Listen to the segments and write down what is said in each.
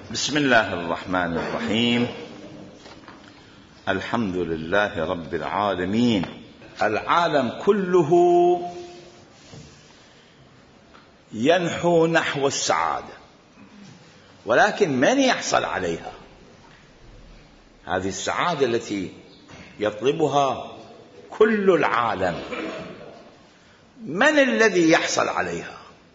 بسم الله الرحمن الرحيم. الحمد لله رب العالمين. العالم كله ينحو نحو السعادة، ولكن من يحصل عليها؟ هذه السعادة التي يطلبها كل العالم، من الذي يحصل عليها؟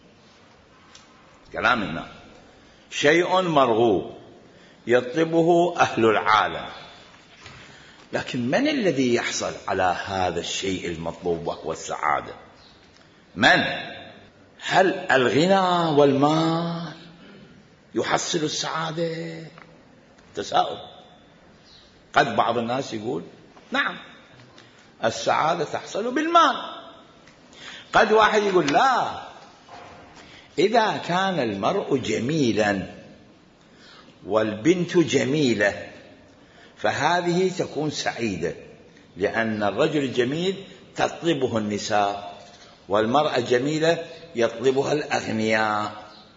كلامنا شيء مرغوب يطلبه أهل العالم، لكن من الذي يحصل على هذا الشيء المطلوب وهو السعادة؟ من؟ هل الغنى والمال يحصل السعادة؟ تساؤل. قد بعض الناس يقول نعم السعادة تحصل بالمال. قد واحد يقول لا، إذا كان المرء جميلا والبنت جميلة فهذه تكون سعيدة، لأن الرجل الجميل تطلبه النساء، والمرأة الجميلة يطلبها الأغنياء،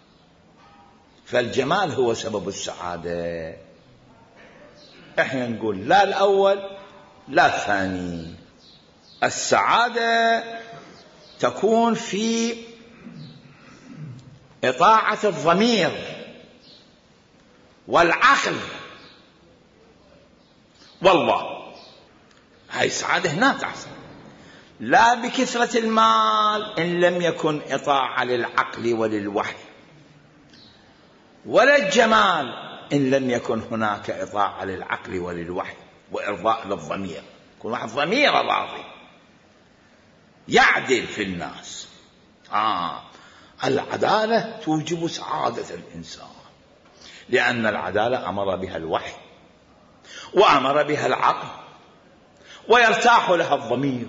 فالجمال هو سبب السعادة. احنا نقول لا الأول لا الثاني. السعادة تكون في إطاعة الضمير والعقل والله. هاي السعادة هنا تحصل، لا بكثرة المال إن لم يكن إطاعة للعقل وللوحي، ولا الجمال إن لم يكن هناك إطاعة للعقل وللوحي وإرضاء للضمير. يكون واحد ضمير راضي يعدل في الناس. العدالة توجب سعادة الإنسان، لأن العدالة أمر بها الوحي وأمر بها العقل ويرتاح لها الضمير.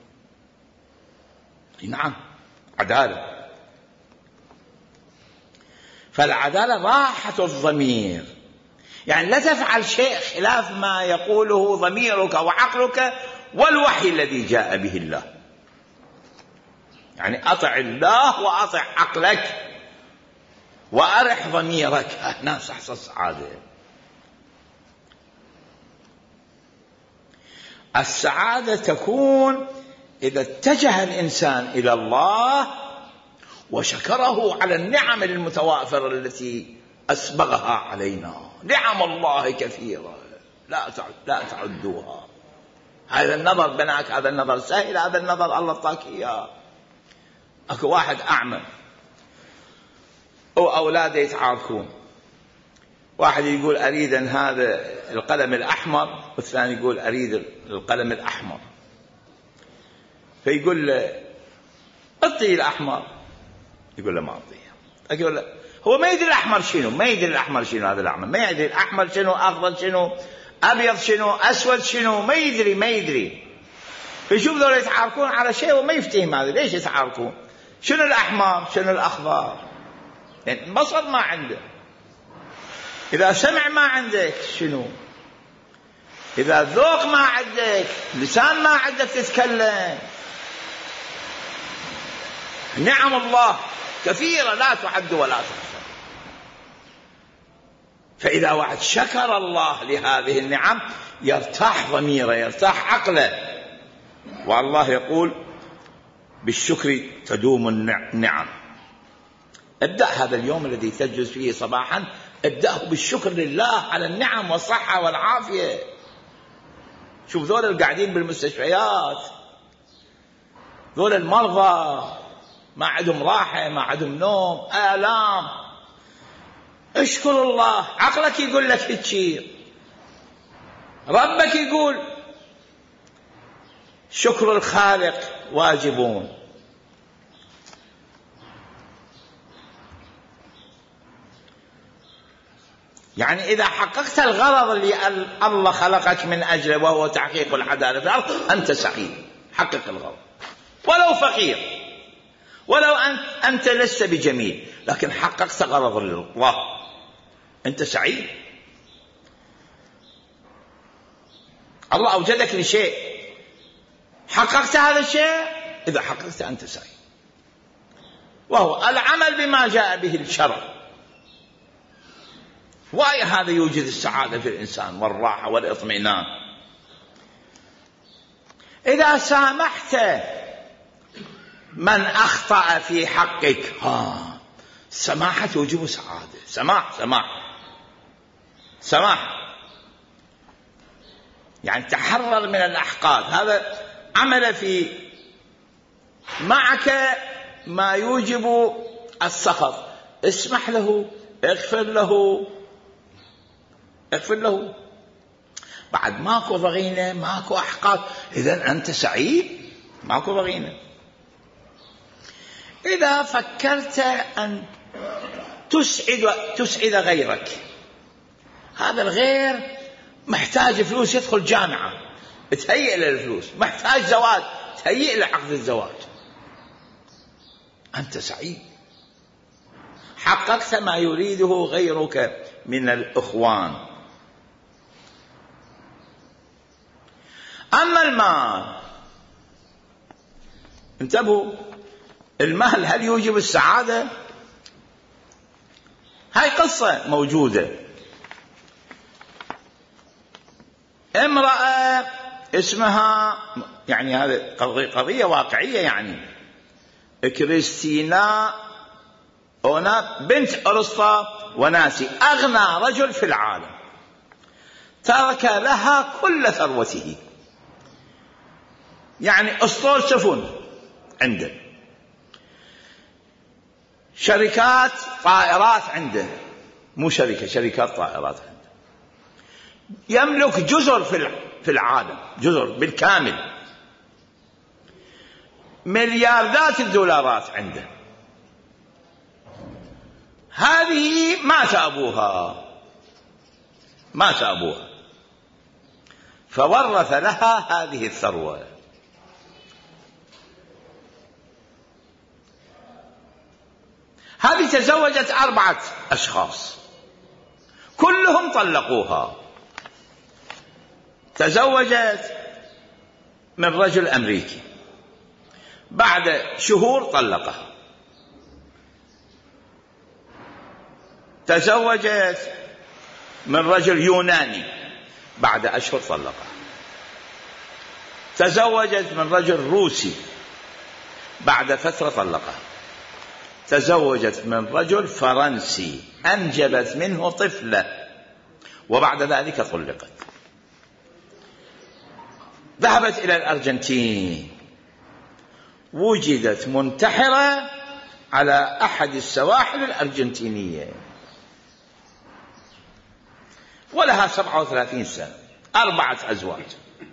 نعم عدالة، فالعدالة راحة الضمير، يعني لا تفعل شيء خلاف ما يقوله ضميرك وعقلك والوحي الذي جاء به الله. يعني أطع الله وأطع عقلك وأرح ضميرك، هنا تحصل السعادة. السعادة تكون إذا اتجه الإنسان إلى الله وشكره على النعم المتوافرة التي أسبغها علينا. نعم الله كثيرة لا تعدوها. هذا النظر بناك، هذا النظر سهل، هذا النظر الله اعطاك إياه. أكو واحد أعمى وأولاده يتعاركون، واحد يقول أريد أن هذا القلم الأحمر، والثاني يقول أريد القلم الأحمر. فيقول له أعطيه الأحمر، يقول له ما أعطيه. يقول له هو ما يدري الأحمر شنو، ما يدري الأحمر شنو، هذا الأحمر ما يدري الأحمر شنو، أخضر شنو، أبيض شنو، أسود شنو، ما يدري. فيشوف ذول يتعاركون على شيء وما يفتهم هذا ليش يتعاركون، شنو الأحمر شنو الأخضر، يعني بصر ما عنده. إذا سمع ما عندك شنو، إذا ذوق ما عندك، لسان ما عندك تتكلم. نعم الله كثيرة لا تعد ولا تحصى. فإذا واحد شكر الله لهذه النعم يرتاح ضميره، يرتاح عقله. والله يقول بالشكر تدوم النعم. ابدأ هذا اليوم الذي تجلس فيه صباحا، ابدأه بالشكر لله على النعم والصحة والعافية. شوف ذول القاعدين بالمستشفيات، ذول المرضى ما عندهم راحة، ما عندهم نوم، آلام. اشكر الله. عقلك يقول لك تشير، ربك يقول شكر الخالق واجبون. يعني إذا حققت الغرض اللي الله خلقك من أجله وهو تحقيق العدالة في الأرض أنت سعيد. حقق الغرض ولو فقير، ولو أنت لست بجميل، لكن حققت غرض الله أنت سعيد. الله أوجدك لشيء، حققت هذا الشيء، إذا حققت أنت سعيد. وهو العمل بما جاء به الشرع. هذا يوجد السعادة في الإنسان والراحة والاطمئنان. إذا سامحت من أخطأ في حقك، السماحة توجب سعادة. سماح يعني تحرر من الأحقاد. هذا عمل في معك ما يوجب السخط، اسمح له، اغفر له. بعد ماكو ضغينة، ماكو أحقاد، إذن أنت سعيد، ماكو ضغينة. إذا فكرت أن تسعد غيرك، هذا الغير محتاج فلوس يدخل جامعة، تهيئ له الفلوس، محتاج زواج، تهيئ له عقد الزواج، أنت سعيد، حققت ما يريده غيرك من الإخوان. أما المال، انتبهوا، المال هل يوجب السعادة؟ هاي قصة موجودة. امرأة اسمها، يعني هذه قضية واقعية، يعني كريستينا أونات بنت أرسطا وناسي، أغنى رجل في العالم، ترك لها كل ثروته، يعني أسطول سفن عنده، شركات طائرات عنده، مو شركات طائرات عنده، يملك جزر في العالم، جزر بالكامل، ملياردات الدولارات عنده. هذه مات أبوها فورث لها هذه الثروة. هذه تزوجت 4 أشخاص كلهم طلقوها. تزوجت من رجل أمريكي، بعد شهور طلقها. تزوجت من رجل يوناني، بعد أشهر طلقها. تزوجت من رجل روسي، بعد فترة طلقها. تزوجت من رجل فرنسي، أنجبت منه طفلة، وبعد ذلك طلقت. ذهبت إلى الأرجنتين، وجدت منتحرة على أحد السواحل الأرجنتينية، ولها 37 سنة، 4 أزواج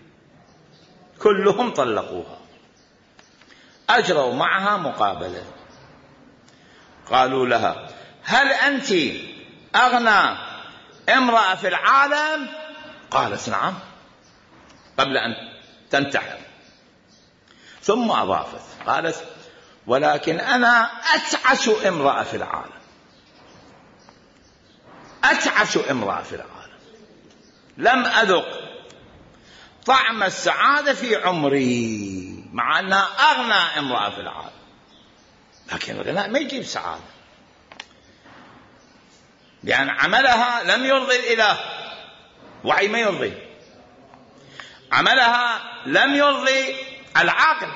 كلهم طلقوها. أجروا معها مقابلة، قالوا لها: هل أنت أغنى امرأة في العالم؟ قالت: نعم، قبل أن تنتحر. ثم أضافت قالت: ولكن أنا أتعس امرأة في العالم، أتعس امرأة في العالم، لم أذق طعم السعادة في عمري، مع أنها أغنى امرأة في العالم. لكن الغناء ما يجيب سعادة، لأن عملها لم يرضي الإله، وعي ما يرضي، عملها لم يرضي العقل،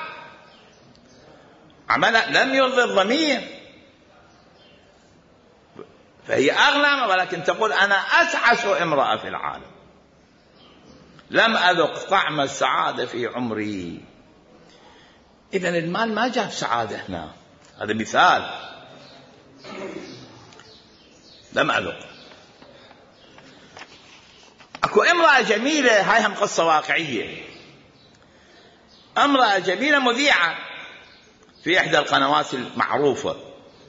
عملها لم يرضي الضمير، فهي أغنى، ولكن تقول: أنا أتعس امرأة في العالم، لم أذق طعم السعادة في عمري. إذن المال ما جاب سعادة هنا، هذا مثال. لم أذق. أكو امرأة جميلة، هاي هم قصة واقعية، امرأة جميلة مذيعة في إحدى القنوات المعروفة،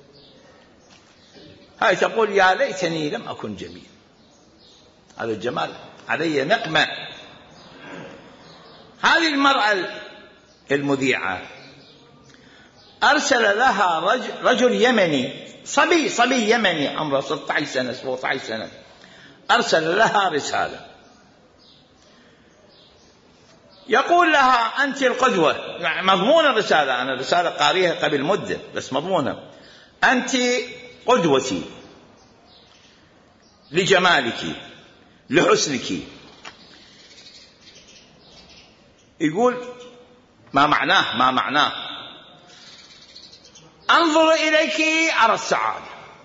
هاي تقول: يا ليتني لم أكن جميل، هذا الجمال علي نقمة. هذه المرأة المذيعة أرسل لها رجل يمني، صبي يمني عمره 16 سنة 17 سنة، أرسل لها رسالة يقول لها: أنت القدوة. مضمون الرسالة، أنا الرسالة قاريها قبل مدة بس مضمونها: أنت قدوتي، لجمالك لحسنك. يقول ما معناه أنظر إليك أرى السعادة،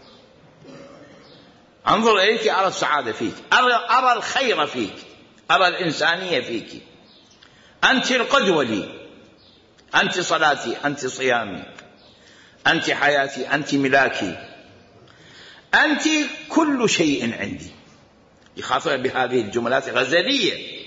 أنظر إليك أرى السعادة فيك، أرى الخير فيك، أرى الإنسانية فيك، أنت القدوة لي، أنت صلاتي، أنت صيامي، أنت حياتي، أنت ملاكي، أنت كل شيء عندي. يخاطب بهذه الجملات غزلية.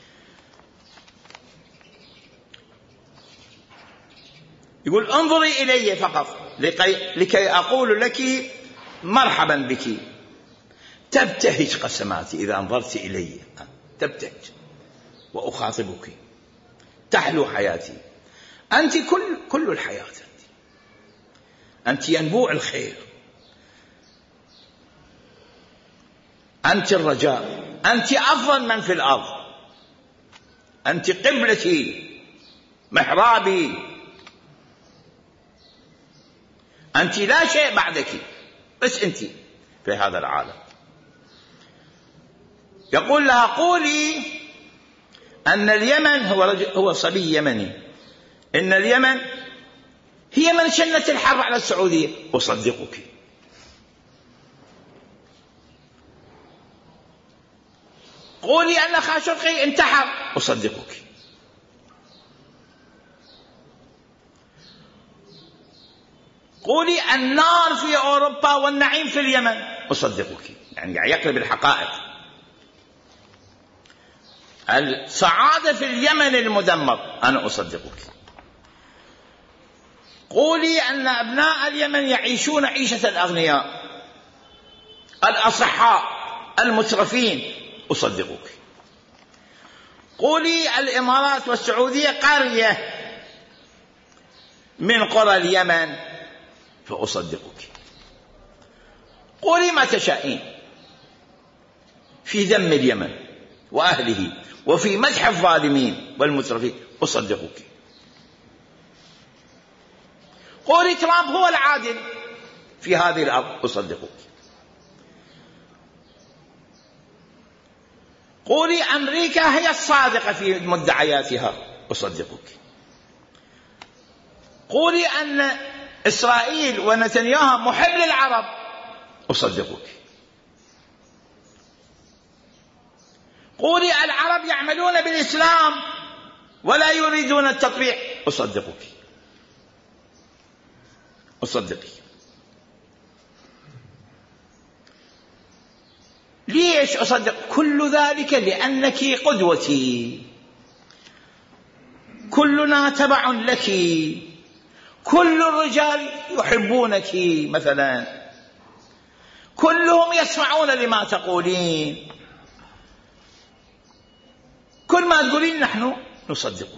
يقول انظري إلي فقط لكي أقول لك مرحبا بك، تبتهج قسماتي إذا انظرت إلي، تبتهج وأخاطبك، تحلو حياتي، أنت كل الحياة، أنت ينبوع الخير، أنت الرجاء، أنت أفضل من في الأرض، أنت قبلتي محرابي، أنت لا شيء بعدك، بس أنت في هذا العالم. يقول لها قولي أن اليمن هو صبي يمني، إن اليمن هي من شنت الحرب على السعودية، أصدقك. قولي أن خاشقي انتحر، أصدقك. قولي النار في أوروبا والنعيم في اليمن، أصدقك. يعني يقلب الحقائق. السعادة في اليمن المدمر، أنا أصدقك. قولي أن أبناء اليمن يعيشون عيشة الأغنياء الأصحاء المترفين، أصدقك. قولي الإمارات والسعودية قرية من قرى اليمن، فأصدقك. قولي ما تشائين في ذم اليمن وأهله وفي مدح الظالمين والمترفين، أصدقك. قولي ترامب هو العادل في هذه الأرض، أصدقك. قولي أمريكا هي الصادقة في مدعياتها، أصدقك. قولي أن إسرائيل ونتنياهو محب للعرب، أصدقك. قولي العرب يعملون بالإسلام ولا يريدون التطبيع، أصدقك. أصدقي. ليش أصدق كل ذلك؟ لأنك قدوتي، كلنا تبع لك، كل الرجال يحبونك مثلا، كلهم يسمعون لما تقولين، كل ما تقولين نحن نصدقك.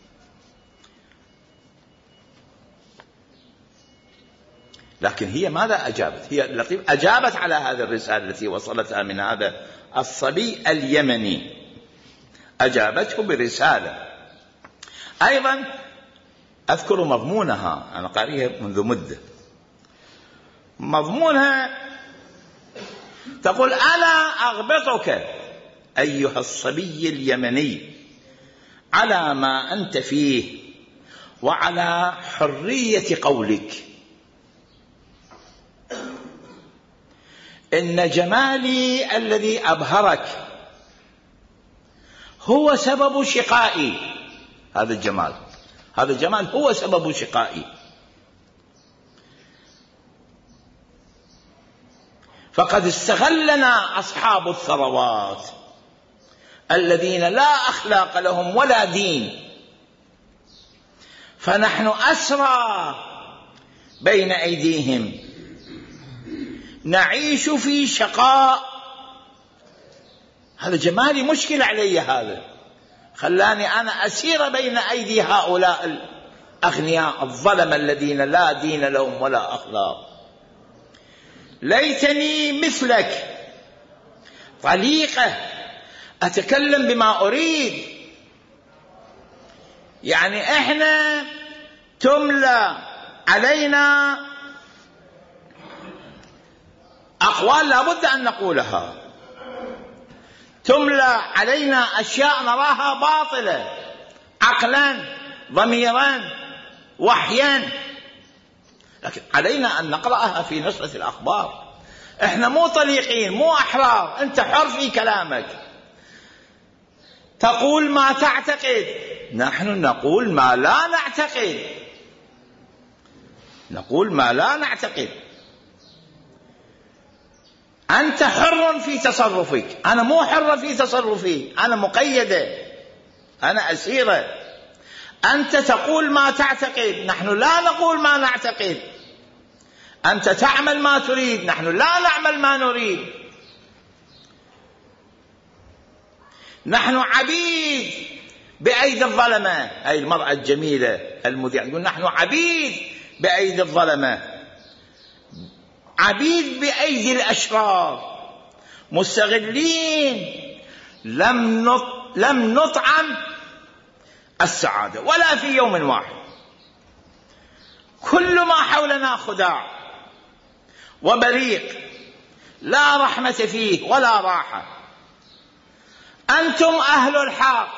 لكن هي ماذا أجابت؟ هي لطيف أجابت على هذه الرسالة التي وصلتها من هذا الصبي اليمني، أجابته برسالة أيضا أذكر مضمونها، أنا قارئها منذ مدة. مضمونها تقول: أنا أغبطك أيها الصبي اليمني على ما أنت فيه وعلى حرية قولك. إن جمالي الذي أبهرك هو سبب شقائي. هذا الجمال هو سبب شقائي. فقد استغلنا أصحاب الثروات الذين لا أخلاق لهم ولا دين، فنحن أسرى بين أيديهم، نعيش في شقاء. هذا جمالي مشكل علي، هذا خلاني أنا أسير بين أيدي هؤلاء الأغنياء الظلم الذين لا دين لهم ولا أخلاق. ليتني مثلك طليقة أتكلم بما أريد. يعني إحنا تملى علينا أقوال لا بد أن نقولها، تملى علينا أشياء نراها باطلة عقلا ضميرا وحيا، لكن علينا أن نقرأها في نشرة الأخبار. احنا مو طليقين، مو أحرار، أنت حر في كلامك، تقول ما تعتقد، نحن نقول ما لا نعتقد، نقول ما لا نعتقد. أنت حر في تصرفك، أنا مو حر في تصرفي، أنا مقيدة، أنا أسيرة. أنت تقول ما تعتقد، نحن لا نقول ما نعتقد. أنت تعمل ما تريد، نحن لا نعمل ما نريد. نحن عبيد بأيدي الظلمة. أي المرأة الجميلة المذيعة تقول نحن عبيد بأيدي الظلمة، عبيد بأيدي الأشرار، مستغلين. لم نطعم السعادة ولا في يوم واحد. كل ما حولنا خداع وبريق، لا رحمة فيه ولا راحة. أنتم أهل الحق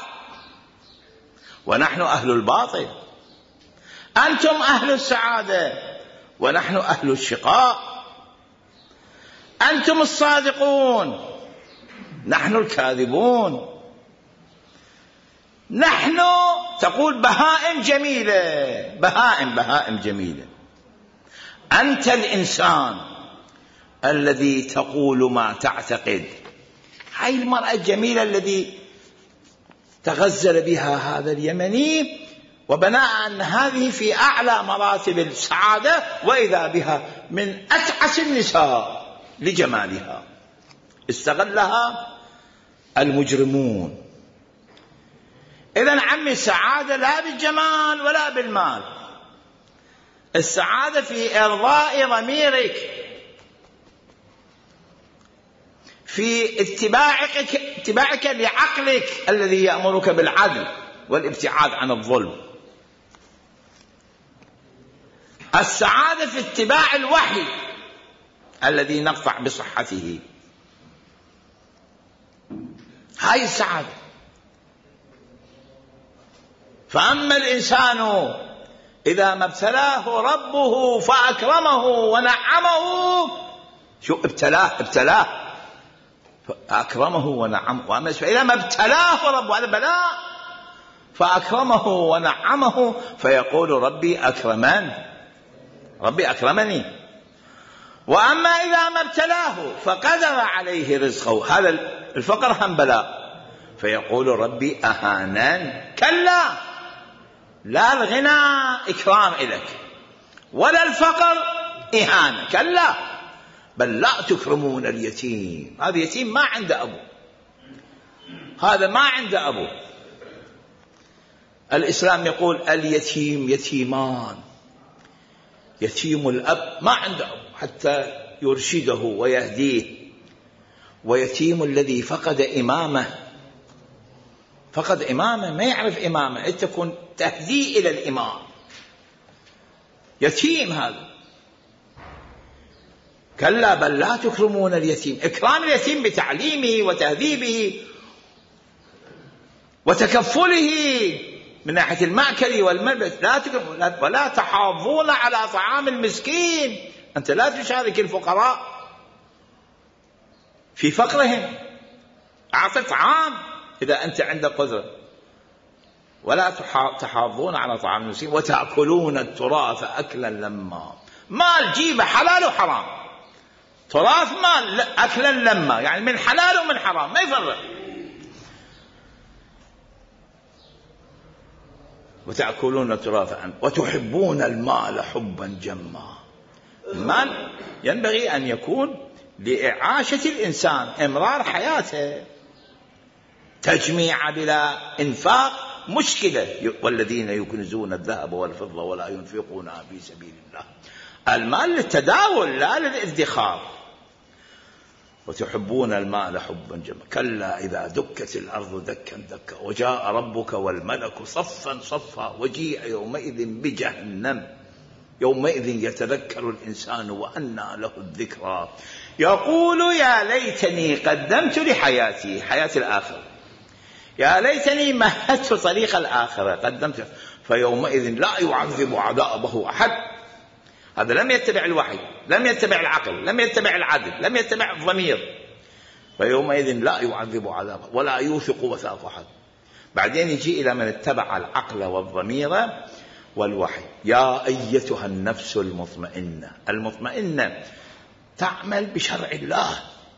ونحن أهل الباطل، أنتم أهل السعادة ونحن أهل الشقاء، أنتم الصادقون نحن الكاذبون. نحن تقول بهائم جميلة، بهائم جميلة. أنت الإنسان الذي تقول ما تعتقد. هاي المرأة الجميلة الذي تغزل بها هذا اليمني، وبناء أن هذه في أعلى مراتب السعادة، وإذا بها من أتعس النساء لجمالها، استغلها المجرمون. إذن عمي السعادة لا بالجمال ولا بالمال، السعادة في إرضاء ضميرك، في اتباعك لعقلك الذي يأمرك بالعدل والابتعاد عن الظلم. السعادة في اتباع الوحي الذي نقطع بصحته، هاي السعادة. فأما الإنسان إذا ما ابتلاه ربه فأكرمه ونعمه، شو ابتلاه فأكرمه ونعمه. وأما إذا ما ابتلاه ربه، هذا بلاء، فأكرمه ونعمه فيقول ربي أكرمني. وأما إذا ما ابتلاه فقدر عليه رزقه، هذا الفقر هم بلاء، فيقول ربي أهانن. كلا، لا الغنى إكرام إليك ولا الفقر إهانة، كلا، بل لا تكرمون اليتيم. هذا يتيم ما عنده أبو، هذا ما عنده أبو. الإسلام يقول اليتيم يتيمان، يتيم الأب ما عنده أبو حتى يرشده ويهديه، ويتيم الذي فقد إمامه ما يعرف إمامه، أنت تكون تهديه إلى الإمام، يتيم هذا. كلا بل لا تكرمون اليتيم. إكرام اليتيم بتعليمه وتهذيبه وتكفله من ناحية المأكل والملبس، لا تكرمون ولا تحاضون على طعام المسكين. أنت لا تشارك الفقراء في فقرهم، أعطي طعام إذا أنت عندك قدرة، ولا تحاضون على طعام المسكين وتأكلون التراث أكلا لما. مال جيبه حلال وحرام، تراث مال أكلا لما، يعني من حلال ومن حرام ما يفرق. وتأكلون التراث وتحبون المال حبا جما. المال ينبغي أن يكون لإعاشة الإنسان، إمرار حياته. تجميع بلا إنفاق مشكلة. والذين يكنزون الذهب والفضة ولا ينفقونها في سبيل الله. المال للتداول لا للادخار. وتحبون المال حبا جما. كلا إذا دكت الأرض دكا دكا وجاء ربك والملك صفا صفا وجيء يومئذ بجهنم يومئذ يتذكر الإنسان وأنى له الذكرى يقول يا ليتني قدمت لحياتي، حياة الآخرة، يا ليتني مهدت طريق الآخرة قدمت، فيومئذ لا يعذب عذابه أحد. هذا لم يتبع الوحي، لم يتبع العقل، لم يتبع العدل، لم يتبع الضمير، فيومئذ لا يعذب عذابه ولا يوثق وثاق أحد. بعدين يجي إلى من اتبع العقل والضمير والوحي. يا أيتها النفس المطمئنة، المطمئنة تعمل بشرع الله،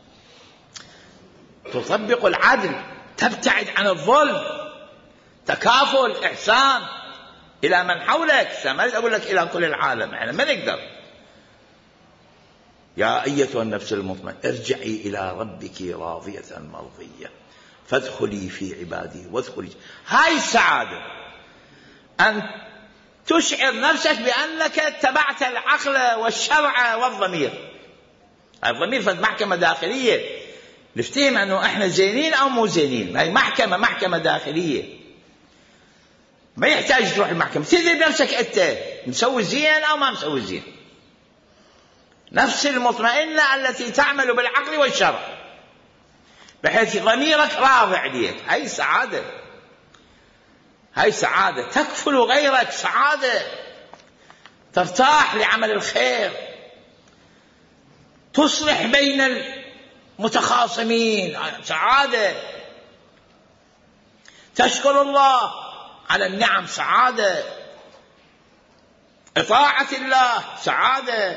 تطبق العدل، تبتعد عن الظلم، تكافل، إحسان إلى من حولك. ما أقول لك إلى كل العالم، احنا ما نقدر. يا أيتها النفس المطمئنة ارجعي إلى ربك راضية مرضية فادخلي في عبادي وادخلي. هاي السعادة، أن تشعر نفسك بأنك اتبعت العقل والشرع والضمير. الضمير فد محكمة داخلية نفتهم أنه احنا زينين أو مو زينين. هاي محكمة داخلية، ما يحتاج تروح المحكمة، تدري بنفسك أنت مسوي زين أو ما مسوي زين. نفس المطمئنة التي تعمل بالعقل والشرع بحيث ضميرك راضي عليك. هاي سعادة، هاي سعادة. تكفل غيرك سعادة، ترتاح لعمل الخير، تصلح بين المتخاصمين سعادة، تشكر الله على النعم سعادة، إطاعة الله سعادة،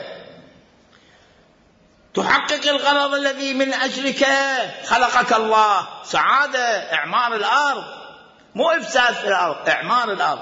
تحقق الغرض الذي من أجلك خلقك الله سعادة، إعمار الأرض، مو إفساد في الأرض، إعمار الأرض،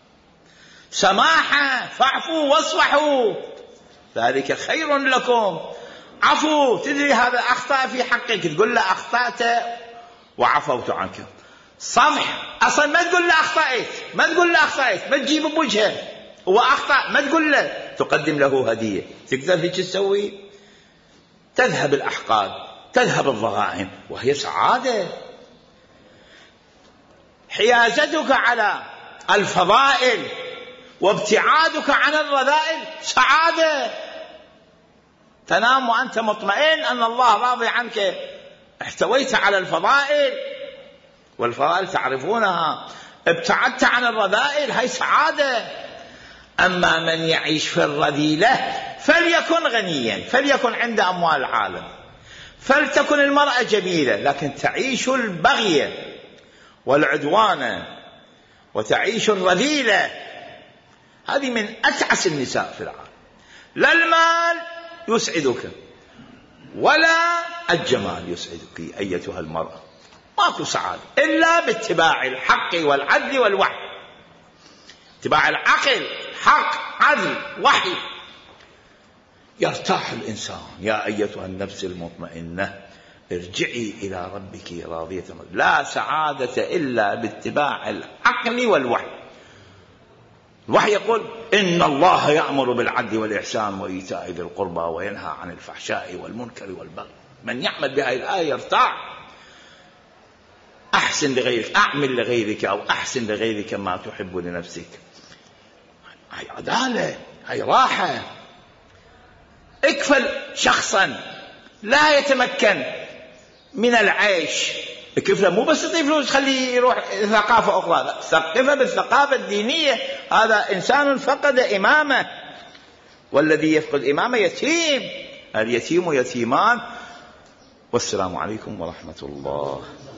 سماحة، فاعفوا واصفحوا ذلك خير لكم. عفو، تدري هذا أخطأ في حقك، تقول له أخطأت وعفوت عنك. صفح أصلا ما تقول له أخطأت، ما تقول له أخطأت، ما تجيب بوجهه هو أخطأ، ما تقول له، تقدم له هدية. تقدر هيك تسوي؟ تذهب الأحقاد، تذهب الضغائن، وهي سعادة. حيازتك على الفضائل وابتعادك عن الرذائل سعادة. تنام وأنت مطمئن أن الله راضي عنك، احتويت على الفضائل، والفضائل تعرفونها، ابتعدت عن الرذائل، هاي سعادة. أما من يعيش في الرذيلة فليكن غنيا، فليكن عند أموال العالم، فلتكن المرأة جميلة، لكن تعيش البغي والعدوان وتعيش الرذيلة، هذه من أتعس النساء في العالم. لا المال يسعدك ولا الجمال يسعدك أيتها المرأة. ماكو سعادة إلا باتباع الحق والعدل والوحي. اتباع العقل، حق، عدل، وحي، يرتاح الإنسان. يا أيتها النفس المطمئنة ارجعي إلى ربك راضية مرضية. لا سعادة إلا باتباع العقل والوحي. الوحي يقول إن الله يأمر بالعدل والإحسان وإيتاء ذي القربى وينهى عن الفحشاء والمنكر والبغي. من يعمل بهذه الآية يرتاح. أحسن لغيرك، أعمل لغيرك أو أحسن لغيرك ما تحب لنفسك. هاي عدالة، هاي راحة. اكفل شخصا لا يتمكن من العيش، اكفله، مو بس تعطيه فلوس خليه يروح ثقافة أخرى، لا، ثقفه بالثقافة الدينية. هذا إنسان فقد إمامه، والذي يفقد إمامه يتيم، اليتيم يتيمان. والسلام عليكم ورحمة الله.